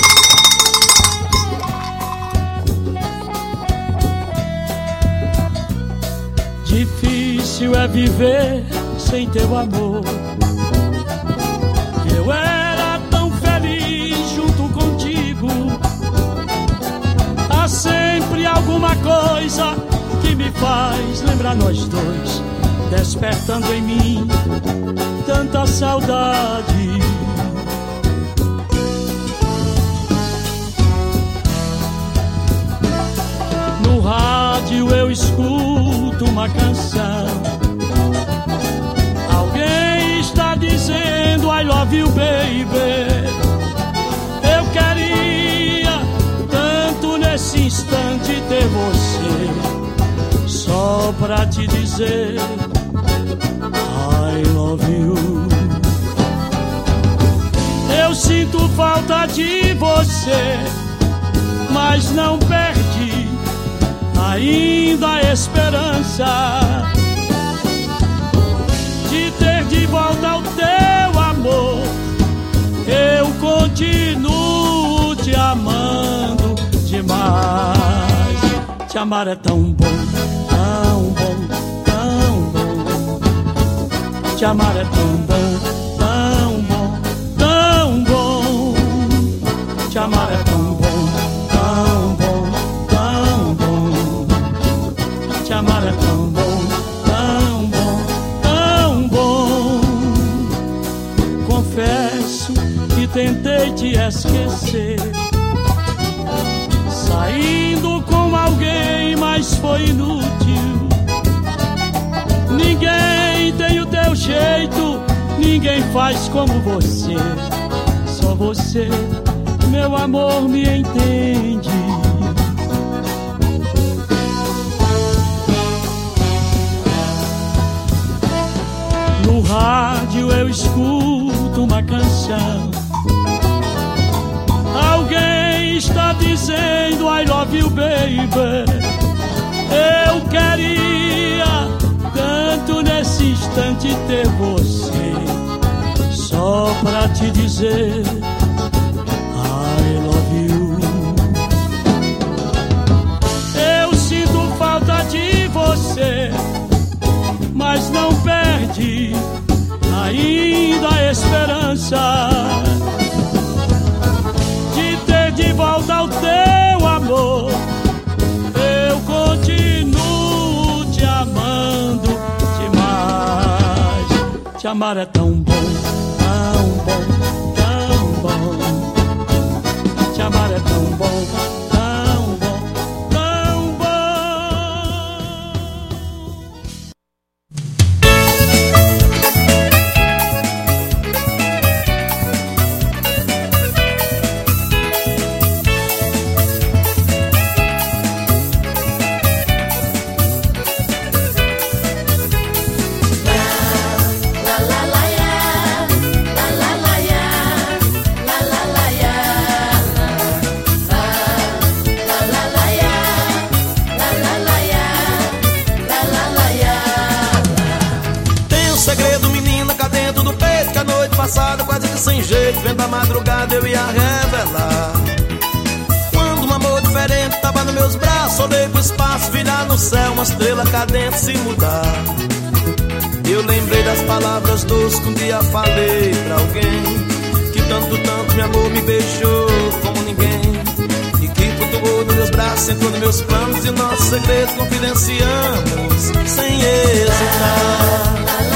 Difícil é viver sem teu amor. Eu era tão feliz junto contigo. Há sempre alguma coisa que me faz lembrar nós dois, despertando em mim tanta saudade. No rádio eu escuto uma canção. Alguém está dizendo I love you, baby. Eu queria tanto nesse instante ter você, só pra te dizer I love you. Eu sinto falta de você, mas não perdi ainda a esperança de ter de volta o teu amor. Eu continuo te amando demais. Te amar é tão bom, tão bom, tão bom. Te amar é tão bom, tão bom, tão bom. Te amar é tão bom, tão bom, tão bom. Te amar é tão bom, tão bom, tão bom. Confesso que tentei te esquecer, saindo com alguém, mas foi inútil. Ninguém tem o teu jeito, ninguém faz como você. Só você, meu amor, me entende. No rádio eu escuto uma canção, alguém está dizendo I love you, baby. Eu queria tanto nesse instante ter você, só pra te dizer I love you. Eu sinto falta de você, mas não perdi ainda a esperança de ter de volta o teu amor. Eu continuo te amando demais. Te amar é tão bom, tão bom, tão bom. Te amar é tão bom, tão bom, tão passada, quase que sem jeito, vendo a madrugada eu ia revelar. Quando um amor diferente tava nos meus braços, olhei pro espaço, virar no céu, uma estrela cadente se mudar. Eu lembrei das palavras doces que um dia falei pra alguém, que tanto, tanto meu amor me beijou como ninguém, e que flutuou nos meus braços, entrou nos meus planos, e o nosso segredo confidenciamos sem hesitar.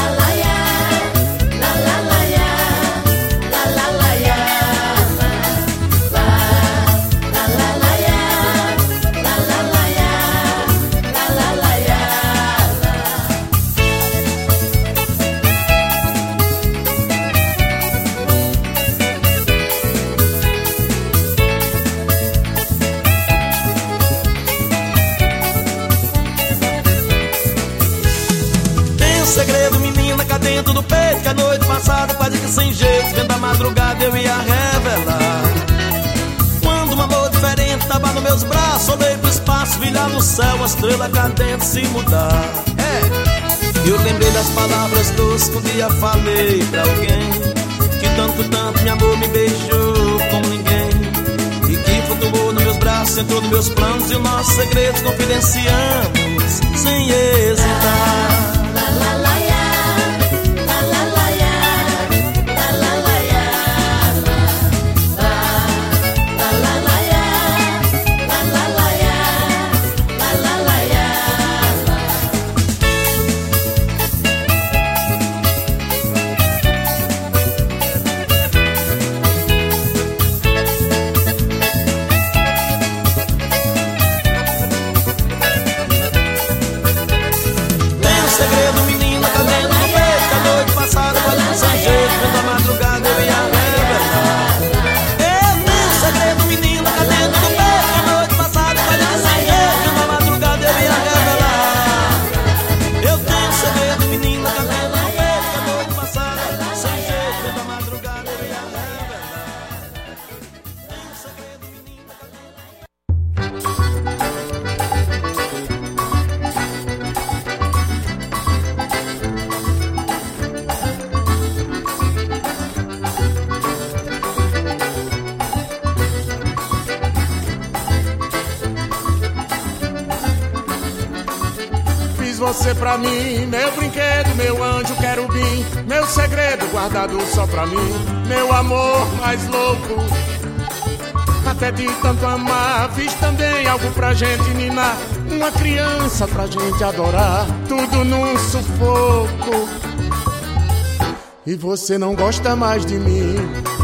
Segredo, menina, cá dentro do peito, que a noite passada, quase que sem jeito, vendo a madrugada eu ia revelar. Quando um amor diferente tava nos meus braços, olhei pro espaço, vi lá no céu, uma estrela cadente se mudar. É, eu lembrei das palavras doces que um dia falei pra alguém, que tanto, tanto meu amor me beijou como ninguém, e que flutuou nos meus braços, entrou nos meus planos, e os nossos segredos confidenciamos sem hesitar. Segredo você pra mim, meu brinquedo, meu anjo querubim, meu segredo guardado só pra mim, meu amor mais louco. Até de tanto amar, fiz também algo pra gente ninar, uma criança pra gente adorar, tudo num sufoco. E você não gosta mais de mim,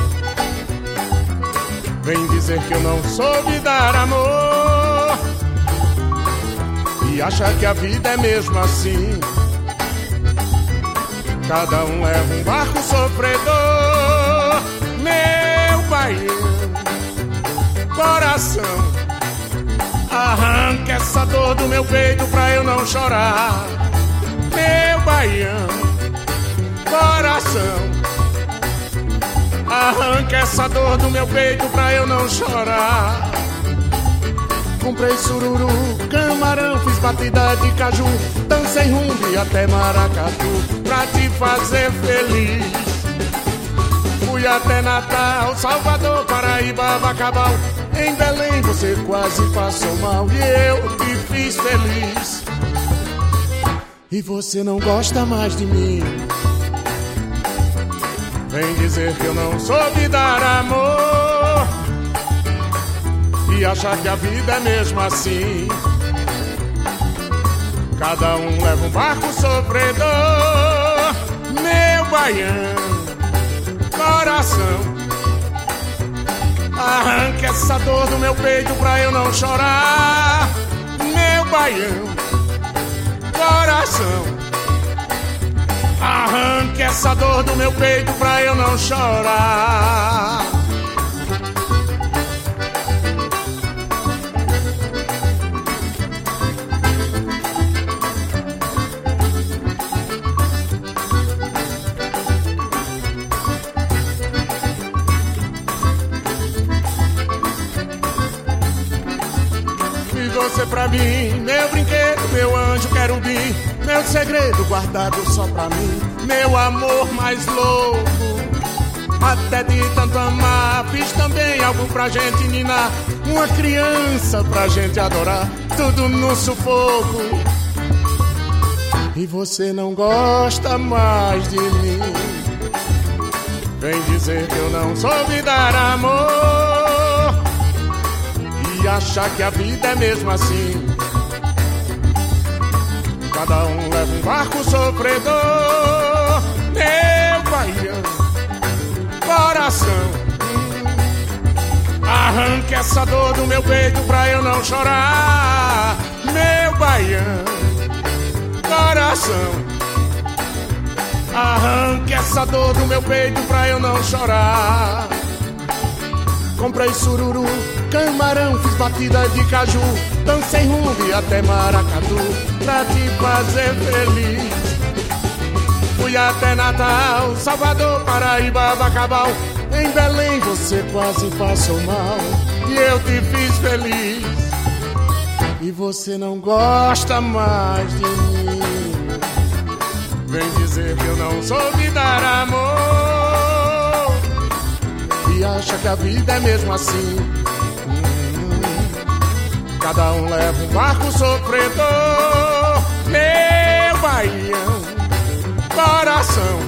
vem dizer que eu não soube dar amor, e acha que a vida é mesmo assim. Cada um leva um barco sofredor, meu baiano, coração, arranca essa dor do meu peito pra eu não chorar. Meu baiano, coração, arranca essa dor do meu peito pra eu não chorar. Comprei sururu, camarão, fiz batida de caju, dancei rumbi até maracatu pra te fazer feliz. Fui até Natal, Salvador, Paraíba, Bacabal, em Belém você quase passou mal e eu te fiz feliz. E você não gosta mais de mim, vem dizer que eu não soube dar amor, e achar que a vida é mesmo assim. Cada um leva um barco sofredor, meu baiano, coração, arranca essa dor do meu peito pra eu não chorar. Meu baiano, coração, arranque essa dor do meu peito pra eu não chorar. E você pra mim, meu brinquedo, meu anjo querubim, meu segredo guardado só pra mim, meu amor mais louco. Até de tanto amar, fiz também algo pra gente ninar, uma criança pra gente adorar, tudo no sufoco. E você não gosta mais de mim, vem dizer que eu não soube dar amor, e achar que a vida é mesmo assim. Cada um leva um barco sofredor, meu baiano, coração, arranque essa dor do meu peito pra eu não chorar. Meu baiano, coração, arranque essa dor do meu peito pra eu não chorar. Comprei sururu, camarão, fiz batida de caju, dancei rumbi até maracatu pra te fazer feliz. Fui até Natal, Salvador, Paraíba, Bacabal, em Belém você quase passou mal e eu te fiz feliz. E você não gosta mais de mim, vem dizer que eu não soube dar amor, e acha que a vida é mesmo assim. Cada um leva um barco sofredor, meu baiano, coração,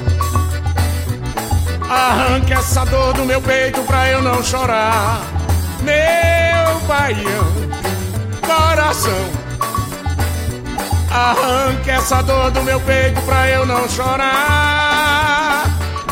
arranque essa dor do meu peito pra eu não chorar. Meu baiano, coração, arranque essa dor do meu peito pra eu não chorar.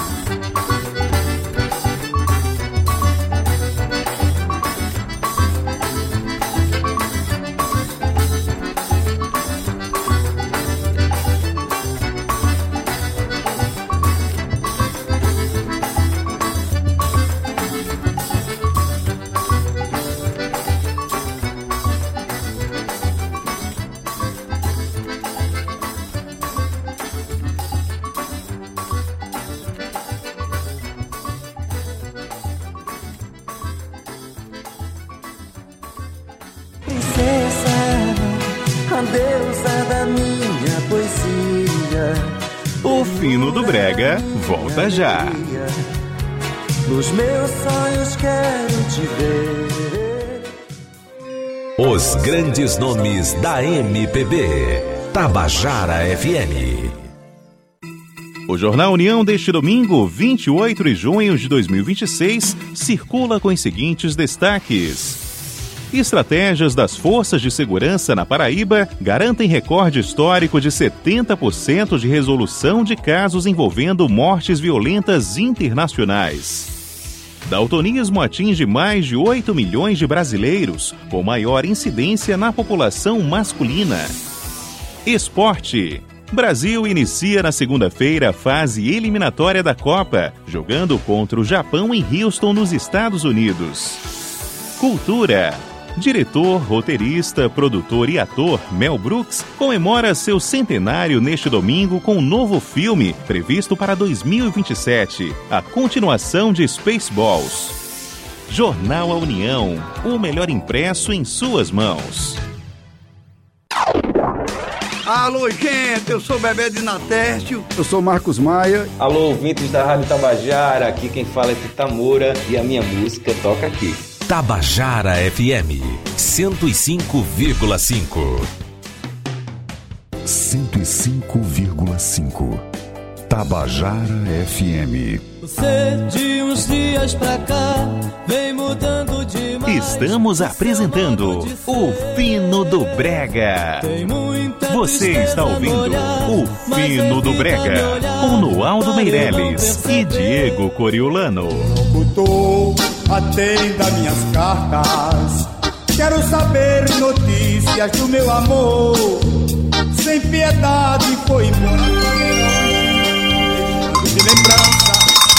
A deusa da minha poesia, O Fino do Brega volta já. nos meus sonhos quero te ver. Os grandes nomes da M P B. Tabajara F M. O Jornal União deste domingo, vinte e oito de junho de dois mil e vinte e seis, circula com os seguintes destaques. Estratégias das forças de segurança na Paraíba garantem recorde histórico de setenta por cento de resolução de casos envolvendo mortes violentas internacionais. Daltonismo atinge mais de oito milhões de brasileiros, com maior incidência na população masculina. Esporte. Brasil inicia na segunda-feira a fase eliminatória da Copa, jogando contra o Japão em Houston, nos Estados Unidos. Cultura. Diretor, roteirista, produtor e ator Mel Brooks comemora seu centenário neste domingo com um novo filme previsto para dois mil e vinte e sete, a continuação de Spaceballs. Jornal A União, o melhor impresso em suas mãos. Alô, gente, eu sou o Bebê de Natércio. Eu sou Marcos Maia. Alô, ouvintes da Rádio Tabajara, aqui quem fala é Tita Moura e a minha música toca aqui. Tabajara F M, cento e cinco vírgula cinco. cento e cinco vírgula cinco. Tabajara F M. Você de uns dias pra cá vem mudando demais. Estamos apresentando o Fino do Brega. Você está ouvindo o Fino do Brega com Noaldo Meirelles e Diego Coriolano. Locutor, atenda minhas cartas. Quero saber notícias do meu amor. Sem piedade foi embora. De lembrança.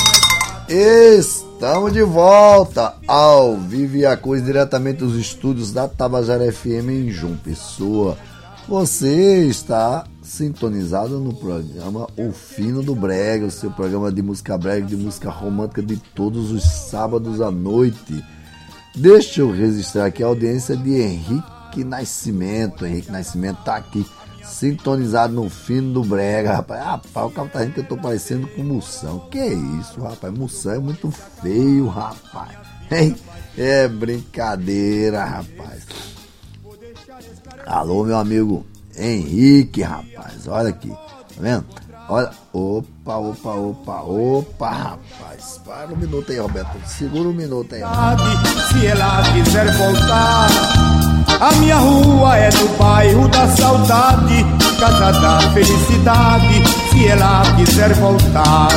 Estamos de volta ao vivo e a coisa diretamente dos estúdios da Tabajara F M em João Pessoa. Você está sintonizado no programa O Fino do Brega, o seu programa de música brega, de música romântica de todos os sábados à noite. Deixa eu registrar aqui a audiência de Henrique Nascimento. Henrique Nascimento está aqui sintonizado no Fino do Brega, rapaz. Rapaz, o cara tá dizendo que eu tô parecendo com Moção. Que isso, rapaz? Moção é muito feio, rapaz. Hein? É brincadeira, rapaz. Alô, meu amigo Henrique, rapaz. Olha aqui, tá vendo? Olha, opa, opa, opa, opa, rapaz. Para um minuto aí, Roberto. Segura um minuto aí. Se ela quiser voltar, a minha rua é do bairro da saudade, casa da felicidade. Se ela quiser voltar.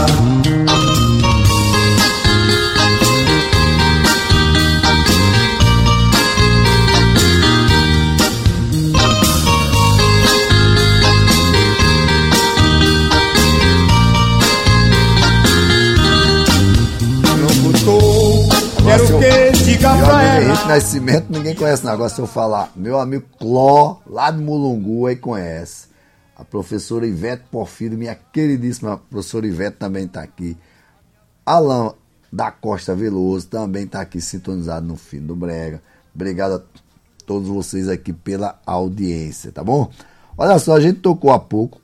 Quero que diga pra ela. Henrique Nascimento ninguém conhece, não. Agora se eu falar, meu amigo Cló, lá de Mulungu, aí conhece. A professora Ivete Porfírio, minha queridíssima professora Ivete também está aqui. Alan da Costa Veloso também está aqui sintonizado no Fino do Brega. Obrigado a todos vocês aqui pela audiência, tá bom? Olha só, a gente tocou há pouco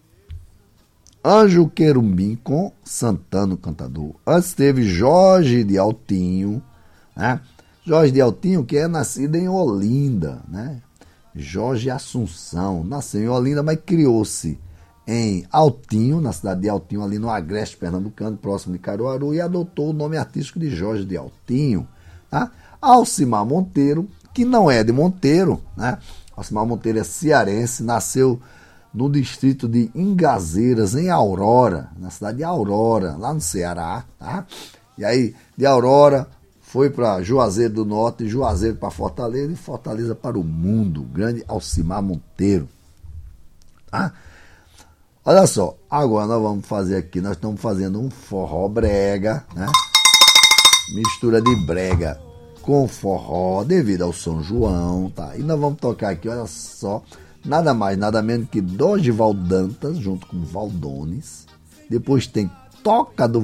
Anjo Querubim com Santana, o cantador. Antes teve Jorge de Altinho, né? Jorge de Altinho, que é nascido em Olinda, né? Jorge Assunção, nasceu em Olinda, mas criou-se em Altinho, na cidade de Altinho, ali no Agreste Pernambucano, próximo de Caruaru, e adotou o nome artístico de Jorge de Altinho, tá? Alcimar Monteiro, que não é de Monteiro, né? Alcimar Monteiro é cearense, nasceu no distrito de Ingazeiras, em Aurora, na cidade de Aurora, lá no Ceará, tá? E aí, de Aurora, foi para Juazeiro do Norte, Juazeiro para Fortaleza e Fortaleza para o mundo. Grande Alcimar Monteiro, tá? Olha só, agora nós vamos fazer aqui, nós estamos fazendo um forró brega, né? Mistura de brega com forró, devido ao São João, tá? E nós vamos tocar aqui, olha só, nada mais, nada menos que Dorival Dantas, junto com Valdones. Depois tem Toca do